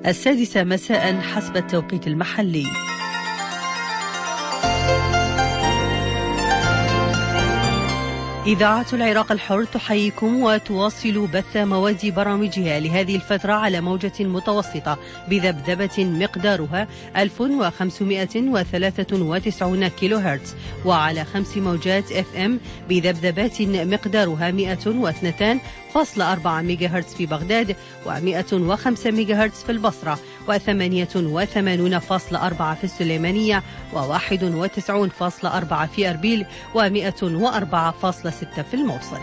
السادسة مساء حسب التوقيت المحلي. إذاعة العراق الحر تحييكم وتواصل بث مواد برامجها لهذه الفترة على موجة متوسطة بذبذبة مقدارها 1593 كيلو هرتز، وعلى 5 موجات FM بذبذبات مقدارها 102.4 ميجا هرتز في بغداد، و105 ميجا هرتز في البصرة، و88.4 في السليمانية، و91.4 في أربيل، و104.6 في الموصل.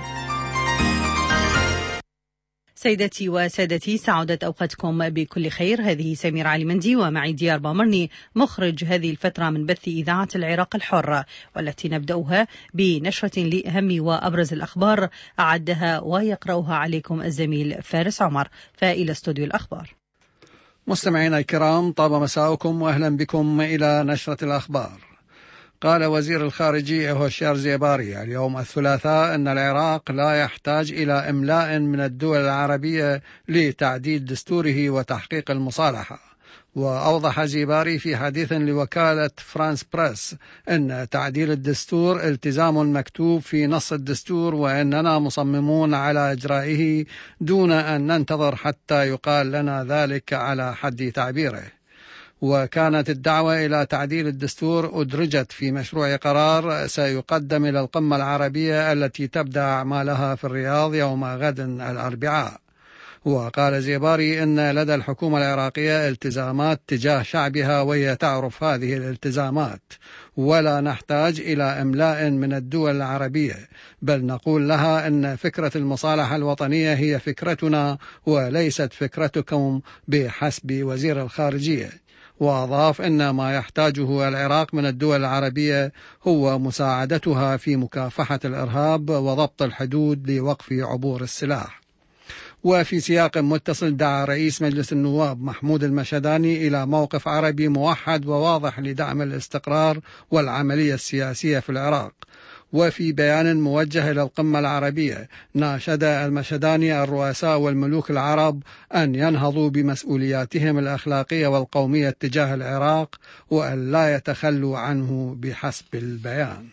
سيدتي وسادتي، سعادت أوقاتكم بكل خير. هذه سمير علي مندي ومعي ديار بامرني مخرج هذه الفترة من بث إذاعة العراق الحر، والتي نبدأها بنشرة لأهم وأبرز الأخبار أعدها ويقرأها عليكم الزميل فارس عمر. فإلى استوديو الأخبار. مستمعينا الكرام، طاب مساءكم وأهلا بكم إلى نشرة الأخبار. قال وزير الخارجية هوشيار زيباري اليوم الثلاثاء أن العراق لا يحتاج إلى إملاء من الدول العربية لتعديل دستوره وتحقيق المصالحة. وأوضح زيباري في حديث لوكالة فرانس بريس أن تعديل الدستور التزام مكتوب في نص الدستور، وأننا مصممون على إجرائه دون أن ننتظر حتى يقال لنا ذلك على حد تعبيره. وكانت الدعوة إلى تعديل الدستور أدرجت في مشروع قرار سيقدم إلى القمة العربية التي تبدأ أعمالها في الرياض يوم غد الأربعاء. وقال زيباري إن لدى الحكومة العراقية التزامات تجاه شعبها، وهي تعرف هذه الالتزامات، ولا نحتاج إلى إملاء من الدول العربية، بل نقول لها أن فكرة المصالحة الوطنية هي فكرتنا وليست فكرتكم بحسب وزير الخارجية. وأضاف أن ما يحتاجه العراق من الدول العربية هو مساعدتها في مكافحة الإرهاب وضبط الحدود لوقف عبور السلاح. وفي سياق متصل دعا رئيس مجلس النواب محمود المشهداني إلى موقف عربي موحد وواضح لدعم الاستقرار والعملية السياسية في العراق. وفي بيان موجه إلى القمة العربية ناشد المشهداني الرؤساء والملوك العرب أن ينهضوا بمسؤولياتهم الأخلاقية والقومية تجاه العراق وأن لا يتخلوا عنه بحسب البيان.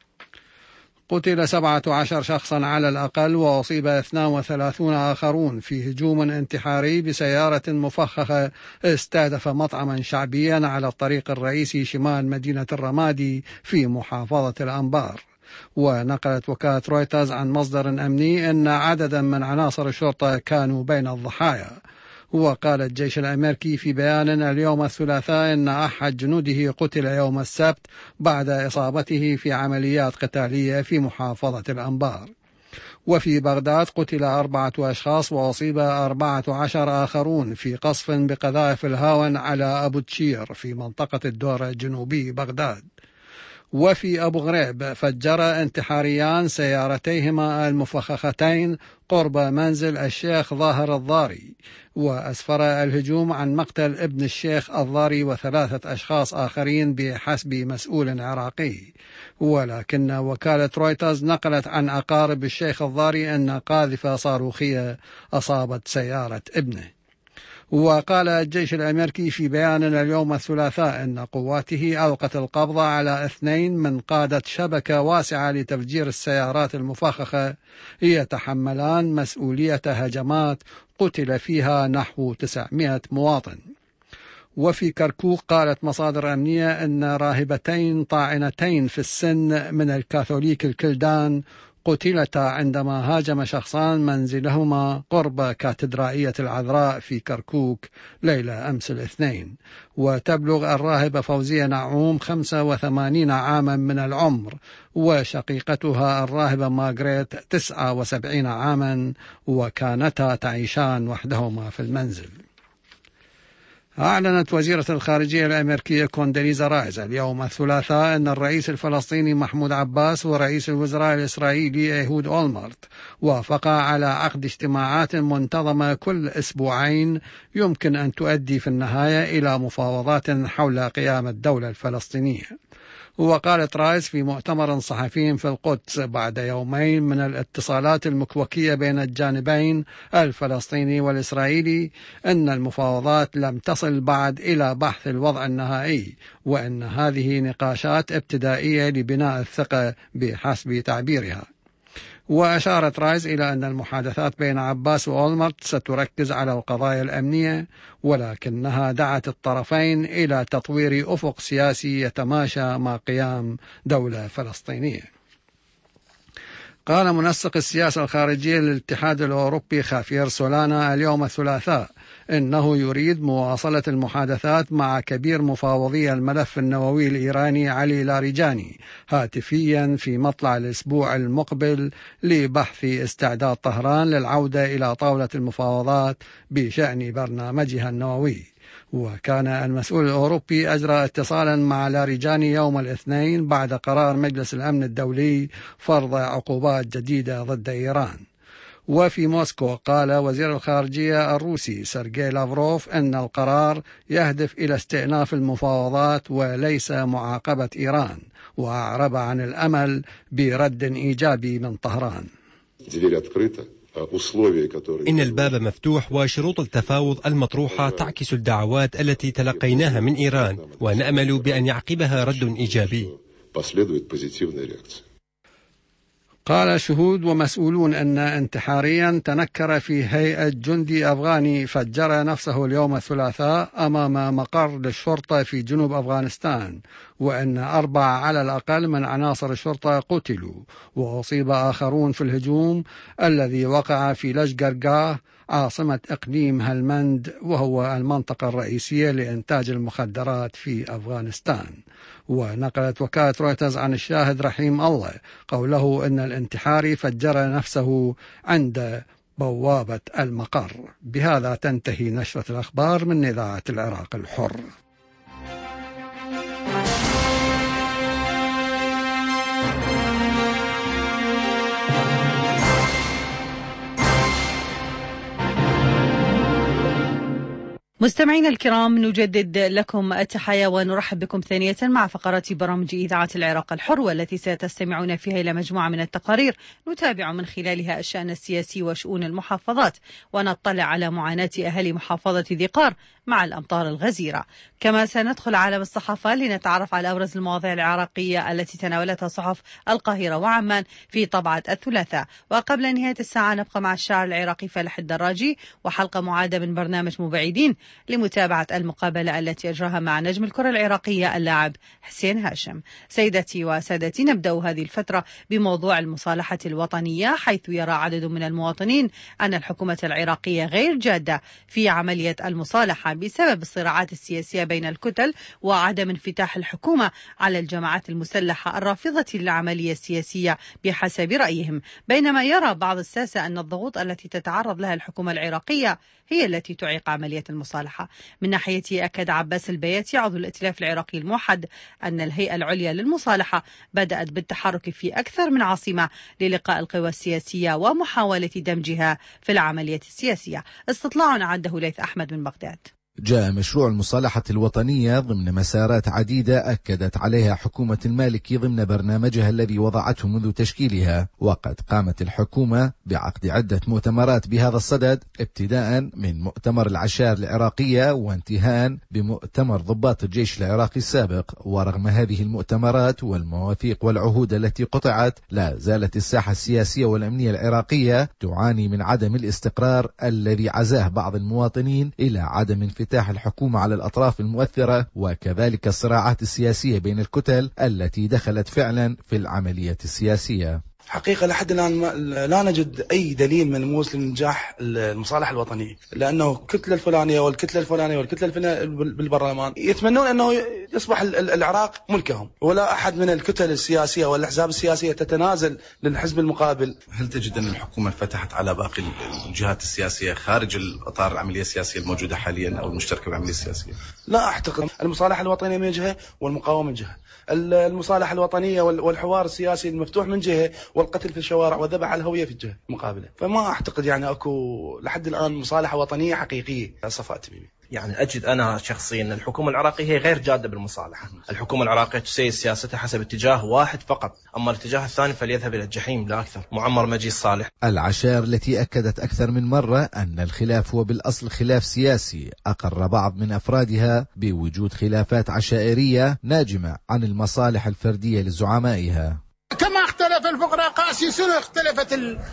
قتل 17 شخصا على الأقل وأصيب 32 آخرون في هجوم انتحاري بسيارة مفخخة استهدف مطعما شعبيا على الطريق الرئيسي شمال مدينة الرمادي في محافظة الأنبار. ونقلت وكالة رويترز عن مصدر أمني أن عددا من عناصر الشرطة كانوا بين الضحايا. وقال الجيش الأمريكي في بيان اليوم الثلاثاء أن أحد جنوده قتل يوم السبت بعد إصابته في عمليات قتالية في محافظة الأنبار. وفي بغداد قتل 4 أشخاص وأصيب 14 آخرون في قصف بقذائف الهاون على أبو تشير في منطقة الدورة الجنوبي بغداد. وفي أبو غريب فجر انتحاريان سيارتيهما المفخختين قرب منزل الشيخ ظاهر الضاري، وأسفر الهجوم عن مقتل ابن الشيخ الضاري و3 أشخاص آخرين بحسب مسؤول عراقي. ولكن وكالة رويترز نقلت عن أقارب الشيخ الضاري أن قاذفة صاروخية أصابت سيارة ابنه. وقال الجيش الأمريكي في بيان اليوم الثلاثاء أن قواته ألقت القبض على 2 من قادة شبكة واسعة لتفجير السيارات المفخخة يتحملان مسؤولية هجمات قتل فيها نحو 900 مواطن. وفي كركوك قالت مصادر أمنية أن راهبتين طاعنتين في السن من الكاثوليك الكلدان قتلتا عندما هاجم شخصان منزلهما قرب كاتدرائية العذراء في كركوك ليلة أمس الاثنين. وتبلغ الراهبة فوزية نعوم 85 عاما من العمر، وشقيقتها الراهبة ماغريت 79 عاما، وكانتا تعيشان وحدهما في المنزل. أعلنت وزيرة الخارجية الأمريكية كوندريزا رايز اليوم الثلاثاء أن الرئيس الفلسطيني محمود عباس ورئيس الوزراء الإسرائيلي إيهود أولمرت وافقا على عقد اجتماعات منتظمة كل أسبوعين يمكن أن تؤدي في النهاية إلى مفاوضات حول قيام الدولة الفلسطينية. وقالت رايس في مؤتمر صحفي في القدس بعد يومين من الاتصالات المكوكية بين الجانبين الفلسطيني والإسرائيلي أن المفاوضات لم تصل بعد إلى بحث الوضع النهائي، وأن هذه نقاشات ابتدائية لبناء الثقة بحسب تعبيرها. وأشارت رايس إلى أن المحادثات بين عباس وأولمرت ستركز على القضايا الأمنية، ولكنها دعت الطرفين إلى تطوير أفق سياسي يتماشى مع قيام دولة فلسطينية. قال منسق السياسة الخارجية للاتحاد الأوروبي خافير سولانا اليوم الثلاثاء إنه يريد مواصلة المحادثات مع كبير مفاوضي الملف النووي الإيراني علي لاريجاني هاتفيا في مطلع الأسبوع المقبل لبحث استعداد طهران للعودة إلى طاولة المفاوضات بشأن برنامجها النووي. وكان المسؤول الأوروبي أجرى اتصالا مع لاريجاني يوم الاثنين بعد قرار مجلس الأمن الدولي فرض عقوبات جديدة ضد إيران. وفي موسكو قال وزير الخارجية الروسي سيرجي لافروف أن القرار يهدف إلى استئناف المفاوضات وليس معاقبة إيران، وأعرب عن الأمل برد إيجابي من طهران. إن الباب مفتوح وشروط التفاوض المطروحة تعكس الدعوات التي تلقيناها من إيران، ونأمل بأن يعقبها رد إيجابي. قال شهود ومسؤولون أن انتحاريا تنكر في هيئة جندي أفغاني فجر نفسه اليوم الثلاثاء أمام مقر للشرطة في جنوب أفغانستان، وأن 4 على الأقل من عناصر الشرطة قتلوا، وأصيب آخرون في الهجوم الذي وقع في لشقرقاه عاصمة إقليم هلمند، وهو المنطقة الرئيسية لإنتاج المخدرات في أفغانستان. ونقلت وكالة رويترز عن الشاهد رحيم الله قوله أن الانتحاري فجر نفسه عند بوابة المقر. بهذا تنتهي نشرة الأخبار من إذاعة العراق الحر. مستمعينا الكرام، نجدد لكم التحية ونرحب بكم ثانية مع فقرات برامج إذاعة العراق الحر، والتي ستستمعون فيها إلى مجموعة من التقارير نتابع من خلالها الشأن السياسي وشؤون المحافظات، ونطلع على معاناة أهالي محافظة ذي قار مع الأمطار الغزيرة. كما سندخل عالم الصحافة لنتعرف على أبرز المواضيع العراقية التي تناولتها صحف القاهرة وعمان في طبعة الثلاثاء. وقبل نهاية الساعة نبقى مع الشاعر العراقي فالح الدراجي وحلقة معادة من برنامج مبعدين لمتابعة المقابلة التي أجراها مع نجم الكرة العراقية اللاعب حسين هاشم. سيدتي وسادتي، نبدأ هذه الفترة بموضوع المصالحة الوطنية، حيث يرى عدد من المواطنين أن الحكومة العراقية غير جادة في عملية المصالحة بسبب الصراعات السياسية بين الكتل وعدم انفتاح الحكومة على الجماعات المسلحة الرافضة للعملية السياسية بحسب رأيهم، بينما يرى بعض الساسة أن الضغوط التي تتعرض لها الحكومة العراقية هي التي تعيق عملية المصالحة. من ناحيته أكد عباس البياتي عضو الائتلاف العراقي الموحد أن الهيئة العليا للمصالحة بدأت بالتحرك في أكثر من عاصمة للقاء القوى السياسية ومحاولة دمجها في العملية السياسية. استطلاع عده ليث أحمد من بغداد. جاء مشروع المصالحة الوطنية ضمن مسارات عديدة أكدت عليها حكومة المالكي ضمن برنامجها الذي وضعته منذ تشكيلها، وقد قامت الحكومة بعقد عدة مؤتمرات بهذا الصدد، ابتداء من مؤتمر العشائر العراقية وانتهاء بمؤتمر ضباط الجيش العراقي السابق. ورغم هذه المؤتمرات والمواثيق والعهود التي قطعت، لا زالت الساحة السياسية والأمنية العراقية تعاني من عدم الاستقرار الذي عزاه بعض المواطنين إلى عدم انفتاح الحكومة على الأطراف المؤثرة، وكذلك الصراعات السياسية بين الكتل التي دخلت فعلا في العملية السياسية. حقيقة لحد الآن لا نجد أي دليل ملموس لنجاح المصالحة الوطنية، لأنه الكتلة الفلانية والكتلة الفلانية والكتلة الفلانية بالبرلمان يتمنون أنه يصبح العراق ملكهم، ولا أحد من الكتل السياسية والأحزاب السياسية تتنازل للحزب المقابل. هل تجد أن الحكومة فتحت على باقي الجهات السياسية خارج الإطار العملية السياسية الموجودة حاليا أو المشتركة بالعملية السياسية؟ لا أعتقد. المصالحة الوطنية من جهة والمقاومة من جهة، المصالحة الوطنية والحوار السياسي المفتوح من جهة، والقتل في الشوارع والذبح على الهوية في الجهة المقابلة. فما أعتقد يعني أكو لحد الآن مصالحة وطنية حقيقية. صفاء تميمي. يعني أجد أنا شخصيا أن الحكومة العراقية هي غير جادة بالمصالحة. الحكومة العراقية تسير سياستها حسب اتجاه واحد فقط، أما الاتجاه الثاني فليذهب إلى الجحيم لا أكثر. معمر مجيد صالح. العشائر التي أكدت أكثر من مرة أن الخلاف هو بالأصل خلاف سياسي، أقر بعض من أفرادها بوجود خلافات عشائرية ناجمة عن المصالح الفردية لزعمائها. كما اختلف الفقراء قاسيسون اختلفت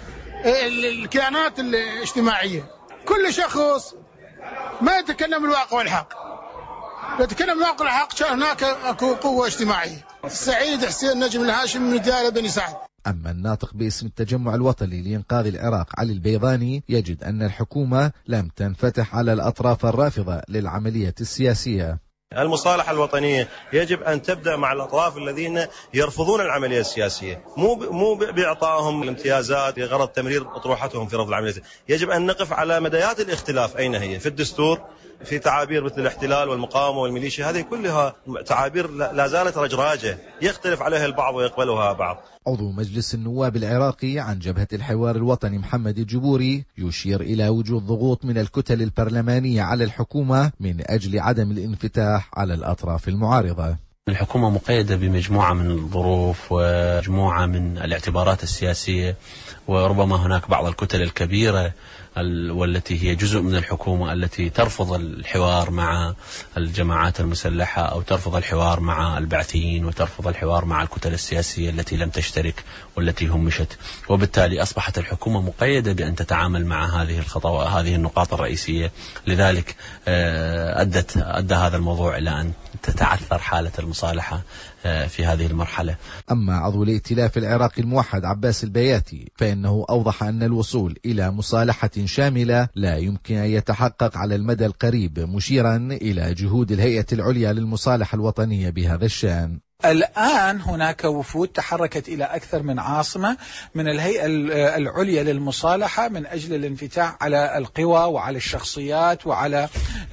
الكيانات الاجتماعية. كل شخص ما يتكلم الواقع والحق، يتكلم الواقع والحق هناك قوة اجتماعية. السعيد حسين نجم الهاشم من ديار بني سعد. أما الناطق باسم التجمع الوطني لإنقاذ العراق علي البيضاني يجد أن الحكومة لم تنفتح على الأطراف الرافضة للعملية السياسية. المصالحة الوطنية يجب أن تبدأ مع الأطراف الذين يرفضون العملية السياسية، مو بإعطائهم الامتيازات لغرض تمرير أطروحتهم في رفض العملية. يجب أن نقف على مدايات الاختلاف أين هي في الدستور، في تعابير مثل الاحتلال والمقاومة والميليشيا، هذه كلها تعابير لا زالت رجراجة يختلف عليها البعض ويقبلها بعض. عضو مجلس النواب العراقي عن جبهة الحوار الوطني محمد الجبوري يشير إلى وجود ضغوط من الكتل البرلمانية على الحكومة من أجل عدم الانفتاح على الأطراف المعارضة. الحكومة مقيدة بمجموعة من الظروف ومجموعة من الاعتبارات السياسية، وربما هناك بعض الكتل الكبيرة والتي هي جزء من الحكومة التي ترفض الحوار مع الجماعات المسلحة أو ترفض الحوار مع البعثيين وترفض الحوار مع الكتل السياسية التي لم تشترك والتي همشت، وبالتالي أصبحت الحكومة مقيدة بأن تتعامل مع هذه النقاط الرئيسية. لذلك أدى هذا الموضوع إلى أن تتعثر حالة المصالحة في هذه المرحلة. أما عضو الائتلاف العراقي الموحد عباس البياتي فإنه أوضح أن الوصول إلى مصالحة شاملة لا يمكن أن يتحقق على المدى القريب، مشيرا إلى جهود الهيئة العليا للمصالحة الوطنية بهذا الشأن. الآن هناك وفود تحركت إلى أكثر من عاصمة من الهيئة العليا للمصالحة من أجل الانفتاح على القوى وعلى الشخصيات وعلى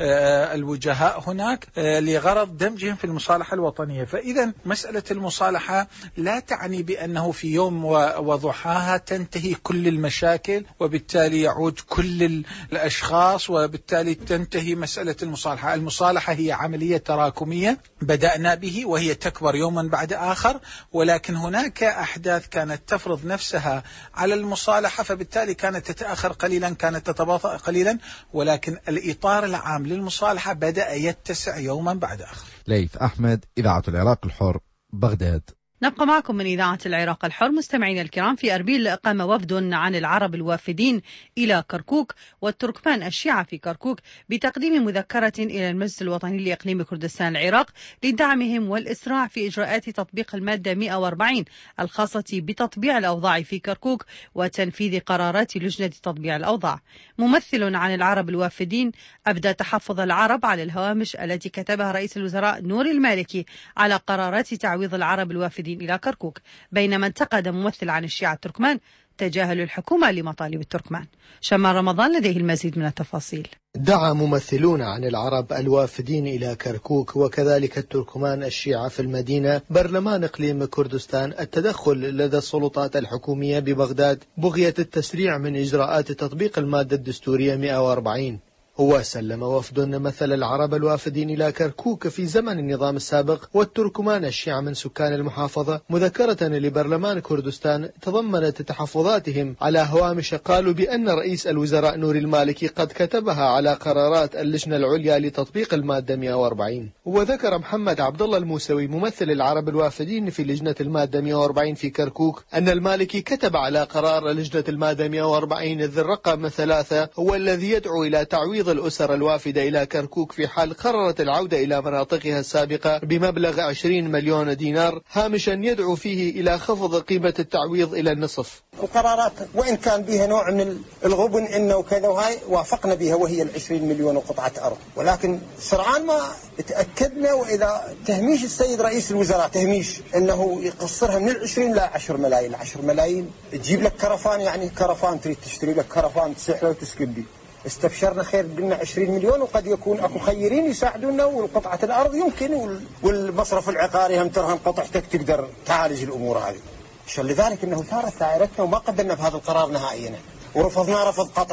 الوجهاء هناك لغرض دمجهم في المصالحة الوطنية. فإذا مسألة المصالحة لا تعني بأنه في يوم وضحاها تنتهي كل المشاكل وبالتالي يعود كل الأشخاص وبالتالي تنتهي مسألة المصالحة. المصالحة هي عملية تراكمية بدأنا به وهي تكبر يوما بعد آخر، ولكن هناك أحداث كانت تفرض نفسها على المصالحة فبالتالي كانت تتأخر قليلا، كانت تتباطأ قليلا، ولكن الإطار العام للمصالحة بدأ يتسع يوما بعد آخر. ليث أحمد، إذاعة العراق الحر، بغداد. نبقى معكم من إذاعة العراق الحر. مستمعينا الكرام، في أربيل قام وفد عن العرب الوافدين إلى كركوك والتركمان الشيعة في كركوك بتقديم مذكرة إلى المجلس الوطني لإقليم كردستان العراق لدعمهم والإسراع في إجراءات تطبيق المادة 140 الخاصة بتطبيع الأوضاع في كركوك وتنفيذ قرارات لجنة تطبيع الأوضاع. ممثل عن العرب الوافدين أبدى تحفظ العرب على الهوامش التي كتبها رئيس الوزراء نور المالكي على قرارات تعويض العرب الوافدين إلى كركوك، بينما انتقد ممثل عن الشيعة التركمان تجاهل الحكومة لمطالب التركمان. شمال رمضان لديه المزيد من التفاصيل. دعا ممثلون عن العرب الوافدين إلى كركوك وكذلك التركمان الشيعة في المدينة برلمان إقليم كردستان التدخل لدى السلطات الحكومية ببغداد بغية التسريع من إجراءات تطبيق المادة الدستورية 140. وسلم وفد مثل العرب الوافدين إلى كركوك في زمن النظام السابق والتركمان الشيعة من سكان المحافظة مذكرة لبرلمان كردستان تضمنت تحفظاتهم على هوامش قالوا بأن رئيس الوزراء نور المالكي قد كتبها على قرارات اللجنة العليا لتطبيق المادة 140. وذكر محمد عبد الله الموسوي ممثل العرب الوافدين في لجنة المادة 140 في كركوك أن المالكي كتب على قرار لجنة المادة 140 ذي الرقم 3 هو الذي يدعو إلى تعويض الأسر الوافدة إلى كركوك في حال قررت العودة إلى مناطقها السابقة بمبلغ 20 مليون دينار، هامشا يدعو فيه إلى خفض قيمة التعويض إلى النصف. القرارات وإن كان بها نوع من الغبن إنه كذا وهاي وافقنا بها وهي 20 مليون وقطعة أرض، ولكن سرعان ما تأكدنا وإذا تهميش السيد رئيس الوزراء تهميش إنه يقصرها من 20 لا 10 ملايين. 10 ملايين تجيب لك كرفان، يعني كرفان تريد تشتري لك كرفان تسحله وتسكن به. استبشرنا خير، قلنا 20 مليون وقد يكون اكو خيرين يساعدونا والقطعة الارض يمكن والمصرف العقاري هم ترهن قطعتك تقدر تعالج الامور هذه. لذلك انه ثارت دائرتنا وما قدمنا بهذا القرار نهائيا ورفضنا رفض قطعي.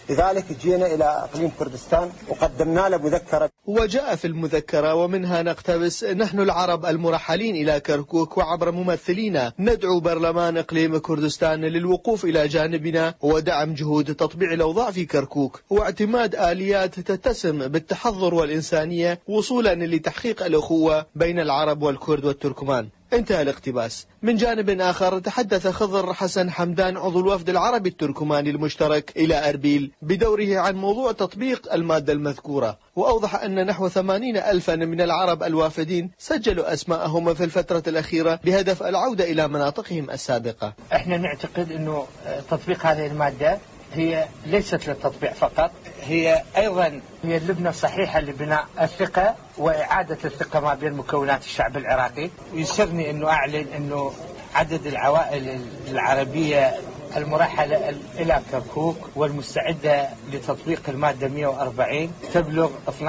لذلك جينا إلى إقليم كردستان وقدمنا له مذكرة. وجاء في المذكرة ومنها نقتبس: نحن العرب المرحلين إلى كركوك وعبر ممثلينا ندعو برلمان إقليم كردستان للوقوف إلى جانبنا ودعم جهود تطبيع الأوضاع في كركوك واعتماد آليات تتسم بالتحضر والإنسانية وصولا لتحقيق الأخوة بين العرب والكرد والتركمان. انتهى الاقتباس. من جانب آخر تحدث خضر حسن حمدان عضو الوفد العربي التركماني المشترك إلى أربيل بدوره عن موضوع تطبيق المادة المذكورة، وأوضح أن نحو 80,000 من العرب الوافدين سجلوا أسماءهم في الفترة الأخيرة بهدف العودة إلى مناطقهم السابقة. احنا نعتقد أنه تطبيق هذه المادة هي ليست للتطبيع فقط، هي أيضا هي اللبنة الصحيحة لبناء الثقة وإعادة الثقة ما بين مكونات الشعب العراقي. ويسرني أنه أعلن أنه عدد العوائل العربية المرحلة إلى كركوك والمستعدة لتطبيق المادة 140 تبلغ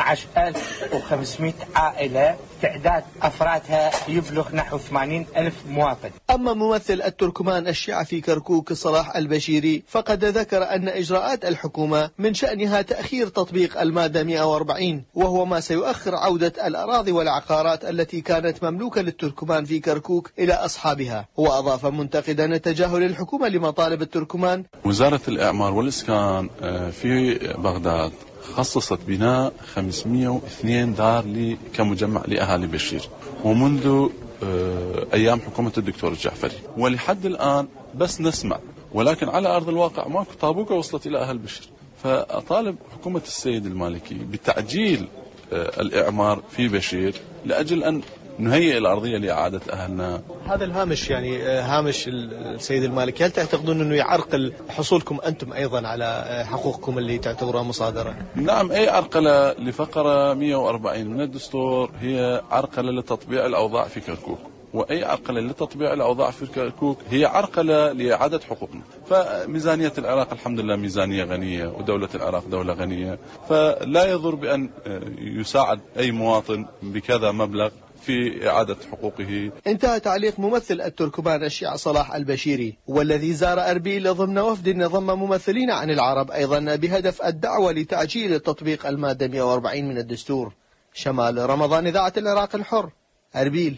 12,500 عائلة، تعداد أفرادها يبلغ نحو 80,000 مواطن. أما ممثل التركمان الشيعة في كركوك صلاح البشيري فقد ذكر أن إجراءات الحكومة من شأنها تأخير تطبيق المادة 140، وهو ما سيؤخر عودة الأراضي والعقارات التي كانت مملوكة للتركمان في كركوك إلى أصحابها. وأضاف منتقدا تجاهل الحكومة لمطالب التركمان: وزارة الإعمار والإسكان في بغداد خصصت بناء 502 دار كمجمع لأهالي بشير، ومنذ أيام حكومة الدكتور الجعفري، ولحد الآن بس نسمع، ولكن على أرض الواقع ماكو طابوقة وصلت إلى أهل بشير. فأطالب حكومة السيد المالكي بتعجيل الإعمار في بشير لأجل أن نهيئ الأرضية لإعادة أهلنا. هذا الهامش يعني هامش السيد المالكي، هل تعتقدون أنه يعرقل حصولكم أنتم أيضا على حقوقكم اللي تعتبروها مصادرة؟ نعم، أي عرقلة لفقرة 140 من الدستور هي عرقلة لتطبيع الأوضاع في كركوك، وأي عرقلة لتطبيع الأوضاع في كركوك هي عرقلة لإعادة حقوقنا. فميزانية العراق الحمد لله ميزانية غنية، ودولة العراق دولة غنية، فلا يضر بأن يساعد أي مواطن بكذا مبلغ في إعادة حقوقه. انتهى تعليق ممثل التركمان الشيعة صلاح البشيري، والذي زار أربيل ضمن وفد ضم ممثلين عن العرب أيضا بهدف الدعوة لتعجيل تطبيق المادة 140 من الدستور. شمال رمضان، إذاعة العراق الحر، أربيل.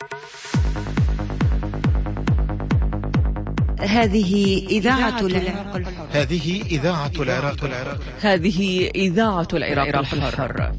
هذه إذاعة العراق الحر. هذه إذاعة العراق الحر. هذه إذاعة العراق الحر.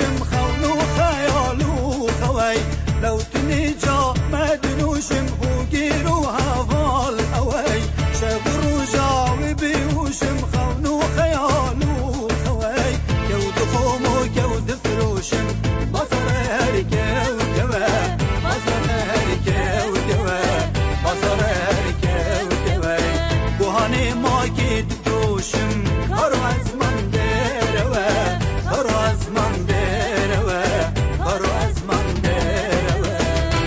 مخون وخيال وخوي لو تنجا ما دنوشم وقيروها فال أوي شاب رجع وبيوش مخون وخيال وخوي كود خوم وكود فروشم بصر هركة وكوا بصر هركة وكوا بصر هركة وكوا بوهاني ما كيد دوشم هرو أزمان ديروا هرو أزمان ديروا هرو أزمان ديروا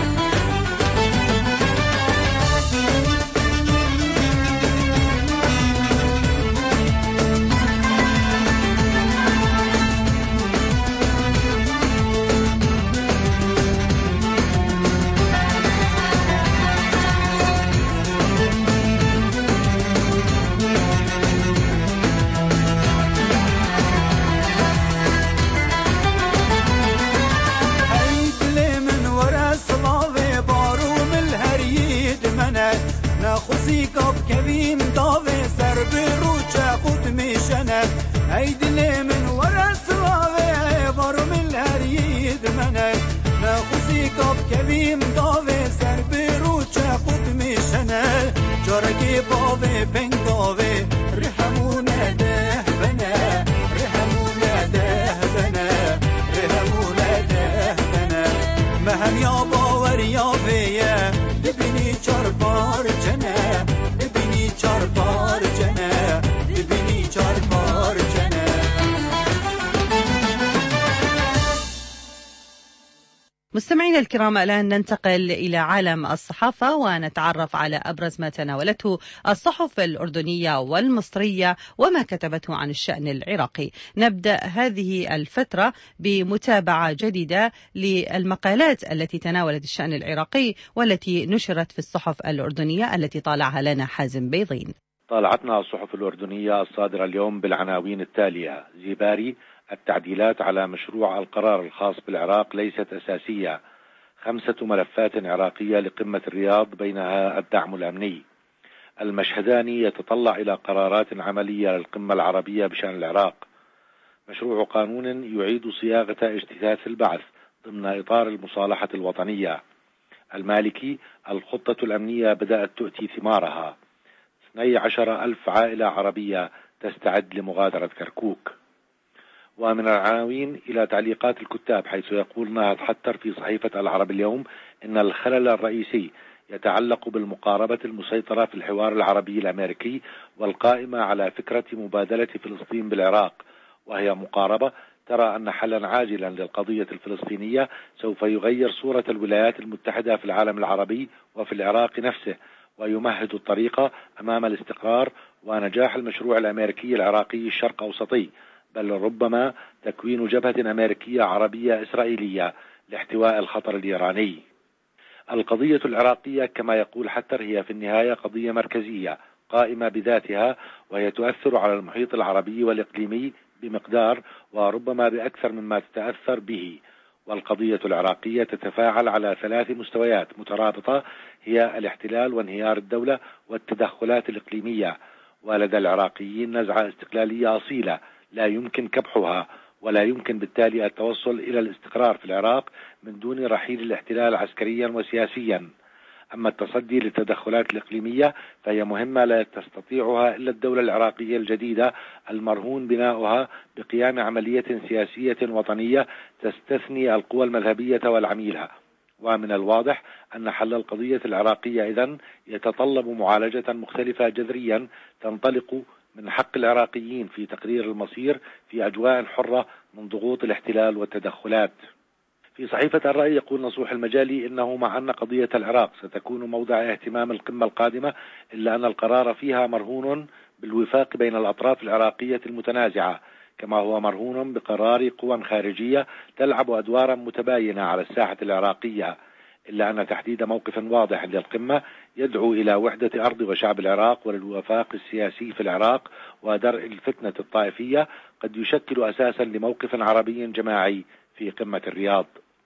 خزيكب كبيم ضاوي سر بروچا قد ميشنه هيدلي من ورا سواوي بارو من الهريد منه خزيكب كبيم ضاوي سر بروچا قد ميشنه جاركي باوي بنگاوي رحمونه ده بنا رحمونه ده بنا رحمونه ده بنا مهم يا باور يا بيه دبني چاربار جنه دبني چاربار جنه دبني چاربار جنه. مستمعينا الكرام، الآن ننتقل إلى عالم الصحافة ونتعرف على أبرز ما تناولته الصحف الأردنية والمصرية وما كتبته عن الشأن العراقي. نبدأ هذه الفترة بمتابعة جديدة للمقالات التي تناولت الشأن العراقي والتي نشرت في الصحف الأردنية التي طالعها لنا حازم بيضين. طالعتنا الصحف الأردنية الصادرة اليوم بالعناوين التالية: زيباري: التعديلات على مشروع القرار الخاص بالعراق ليست أساسية، 5 ملفات عراقية لقمة الرياض بينها الدعم الأمني. المشهداني: يتطلع إلى قرارات عملية للقمة العربية بشأن العراق. مشروع قانون يعيد صياغة اجتثاث البعث ضمن إطار المصالحة الوطنية. المالكي: الخطة الأمنية بدأت تؤتي ثمارها، 12,000 عائلة عربية تستعد لمغادرة كركوك. ومن العناوين إلى تعليقات الكتاب، حيث يقول ناهض حتر في صحيفة العرب اليوم إن الخلل الرئيسي يتعلق بالمقاربة المسيطرة في الحوار العربي الأمريكي والقائمة على فكرة مبادلة فلسطين بالعراق، وهي مقاربة ترى أن حلا عاجلا للقضية الفلسطينية سوف يغير صورة الولايات المتحدة في العالم العربي وفي العراق نفسه، ويمهد الطريق أمام الاستقرار ونجاح المشروع الأمريكي العراقي الشرق أوسطي، بل ربما تكوين جبهة أمريكية عربية إسرائيلية لاحتواء الخطر الإيراني. القضية العراقية كما يقول حتر هي في النهاية قضية مركزية قائمة بذاتها، وهي تؤثر على المحيط العربي والإقليمي بمقدار وربما بأكثر مما تتأثر به. والقضية العراقية تتفاعل على 3 مستويات مترابطة، هي الاحتلال وانهيار الدولة والتدخلات الإقليمية. ولدى العراقيين نزعة استقلالية أصيلة لا يمكن كبحها، ولا يمكن بالتالي التوصل إلى الاستقرار في العراق من دون رحيل الاحتلال عسكريا وسياسيا. أما التصدي للتدخلات الإقليمية فهي مهمة لا تستطيعها إلا الدولة العراقية الجديدة المرهون بناؤها بقيام عملية سياسية وطنية تستثني القوى المذهبية والعميلة. ومن الواضح أن حل القضية العراقية إذن يتطلب معالجة مختلفة جذريا تنطلق من حق العراقيين في تقرير المصير في أجواء حرة من ضغوط الاحتلال والتدخلات. في صحيفة الرأي يقول نصوح المجالي إنه مع أن قضية العراق ستكون موضع اهتمام القمة القادمة، إلا أن القرار فيها مرهون بالوفاق بين الأطراف العراقية المتنازعة، كما هو مرهون بقرار قوى خارجية تلعب أدوارا متباينة على الساحة العراقية، إلا أن تحديد موقف واضح للقمة يدعو إلى وحدة أرض وشعب العراق وللوفاق السياسي في العراق ودرء الفتنة الطائفية قد يشكل أساسا لموقف عربي جماعي في قمة الرياض.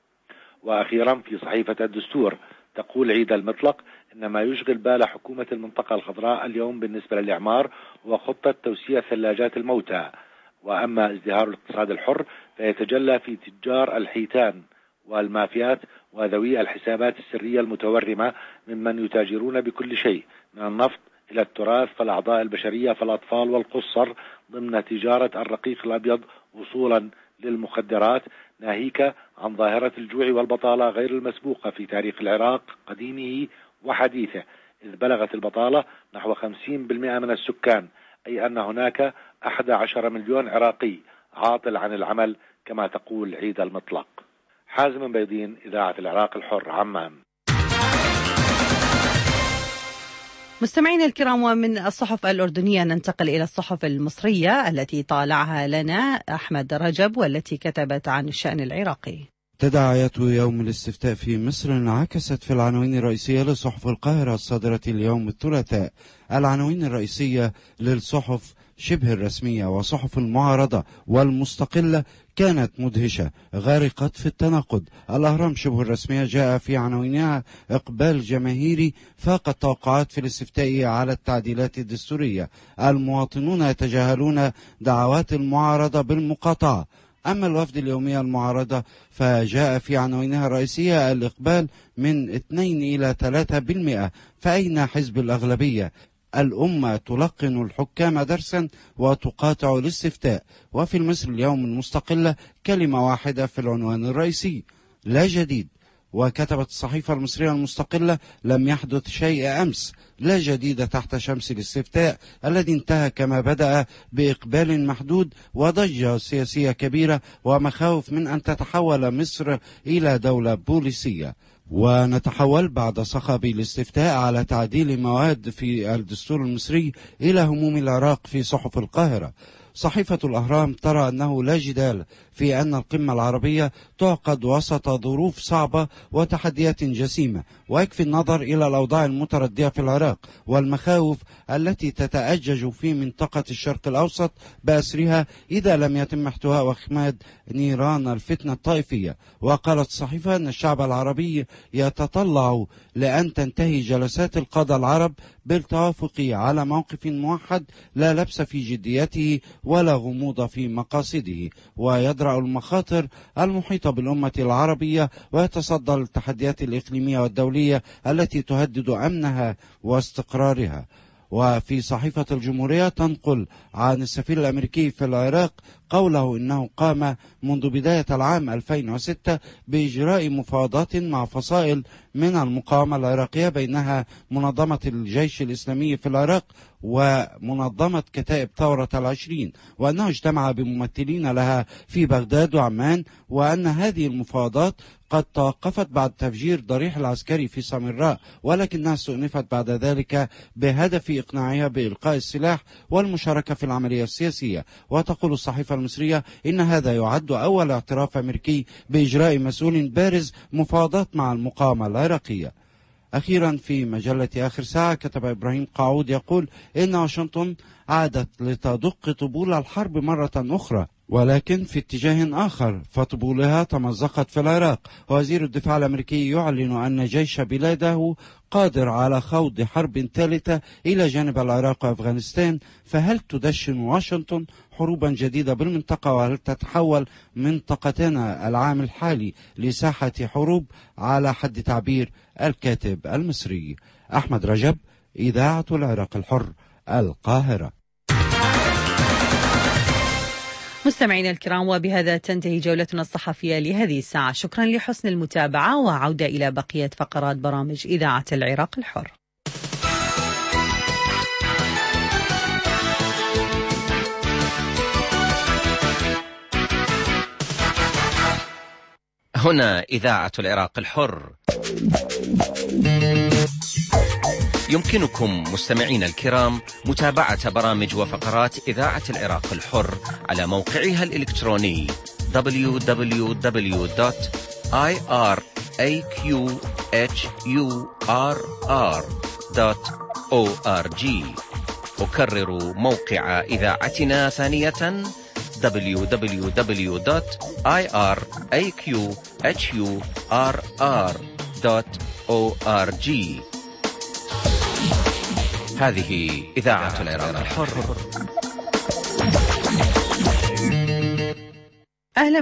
وأخيرا في صحيفة الدستور تقول عيد المطلق إن ما يشغل بال حكومة المنطقة الخضراء اليوم بالنسبة للإعمار هو خطة توسيع ثلاجات الموتى، وأما ازدهار الاقتصاد الحر فيتجلى في تجار الحيتان والمافيات وذوي الحسابات السرية المتورمة ممن يتاجرون بكل شيء من النفط إلى التراث فالأعضاء البشرية فالأطفال والقصر ضمن تجارة الرقيق الأبيض وصولا للمخدرات، ناهيك عن ظاهرة الجوع والبطالة غير المسبوقة في تاريخ العراق قديمه وحديثه، إذ بلغت البطالة نحو 50% من السكان، أي أن هناك 11 مليون عراقي عاطل عن العمل كما تقول عيد المطلق. حازم بيضين، إذاعة العراق الحر، عمان. مستمعينا الكرام، ومن الصحف الأردنية ننتقل إلى الصحف المصرية التي طالعها لنا أحمد رجب والتي كتبت عن الشأن العراقي. تداعيات يوم الاستفتاء في مصر انعكست في العناوين الرئيسية لصحف القاهرة الصادرة اليوم الثلاثاء. العناوين الرئيسية للصحف شبه الرسمية وصحف المعارضة والمستقلة كانت مدهشة غارقة في التناقض. الأهرام شبه الرسمية جاء في عناوينها إقبال جماهيري فاق التوقعات في الاستفتاء على التعديلات الدستورية، المواطنون يتجاهلون دعوات المعارضة بالمقاطعة. أما الوفد اليومية المعارضة فجاء في عناوينها الرئيسية الإقبال من 2 إلى 3%، فأين حزب الأغلبية؟ الأمة تلقن الحكام درسا وتقاطع الاستفتاء. وفي المصر اليوم المستقلة كلمة واحدة في العنوان الرئيسي: لا جديد. وكتبت الصحيفة المصرية المستقلة: لم يحدث شيء أمس، لا جديد تحت شمس الاستفتاء الذي انتهى كما بدأ بإقبال محدود وضجة سياسية كبيرة ومخاوف من أن تتحول مصر إلى دولة بوليسية. ونتحول بعد صخب الاستفتاء على تعديل مواد في الدستور المصري إلى هموم العراق في صحف القاهرة. صحيفة الأهرام ترى أنه لا جدال في أن القمة العربية تعقد وسط ظروف صعبة وتحديات جسيمة، ويكفي النظر إلى الأوضاع المتردية في العراق والمخاوف التي تتأجج في منطقة الشرق الأوسط بأسرها إذا لم يتم احتواء وإخماد نيران الفتنة الطائفية. وقالت الصحيفة أن الشعب العربي يتطلع لأن تنتهي جلسات القادة العرب بالتوافق على موقف موحد لا لبس في جديته ولا غموض في مقاصده، ويدرأ المخاطر المحيطة بالأمة العربية ويتصدى للتحديات الإقليمية والدولية التي تهدد أمنها واستقرارها. وفي صحيفة الجمهورية تنقل عن السفير الأمريكي في العراق قوله إنه قام منذ بداية العام 2006 بإجراء مفاوضات مع فصائل من المقاومة العراقية بينها منظمة الجيش الإسلامي في العراق ومنظمة كتائب ثورة 20، وأنه اجتمع بممثلين لها في بغداد وعمان، وأن هذه المفاوضات قد توقفت بعد تفجير ضريح العسكري في سامراء، ولكنها استؤنفت بعد ذلك بهدف إقناعها بإلقاء السلاح والمشاركة في العملية السياسية. وتقول الصحيفة المصرية إن هذا يعد أول اعتراف أمريكي بإجراء مسؤول بارز مفاوضات مع المقاومة العراقية. أخيرا في مجلة آخر ساعة كتب إبراهيم قاعود يقول إن واشنطن عادت لتدق طبول الحرب مرة أخرى، ولكن في اتجاه آخر، فطبولها تمزقت في العراق. وزير الدفاع الأمريكي يعلن أن جيش بلاده قادر على خوض حرب ثالثة إلى جانب العراق وأفغانستان. فهل تدشن واشنطن حروبا جديدة بالمنطقة، وهل تتحول منطقتنا العام الحالي لساحة حروب على حد تعبير الكاتب المصري أحمد رجب، إذاعة العراق الحر، القاهرة. مستمعينا الكرام، وبهذا تنتهي جولتنا الصحفية لهذه الساعة. شكرا لحسن المتابعة، وعودة إلى بقية فقرات برامج إذاعة العراق الحر. هنا إذاعة العراق الحر. يمكنكم مستمعين الكرام متابعة برامج وفقرات إذاعة العراق الحر على موقعها الإلكتروني www.iraqhurr.org. أكرر موقع إذاعتنا ثانية www.iraqhurr.org. هذه إذاعة العراق الحر. أهلا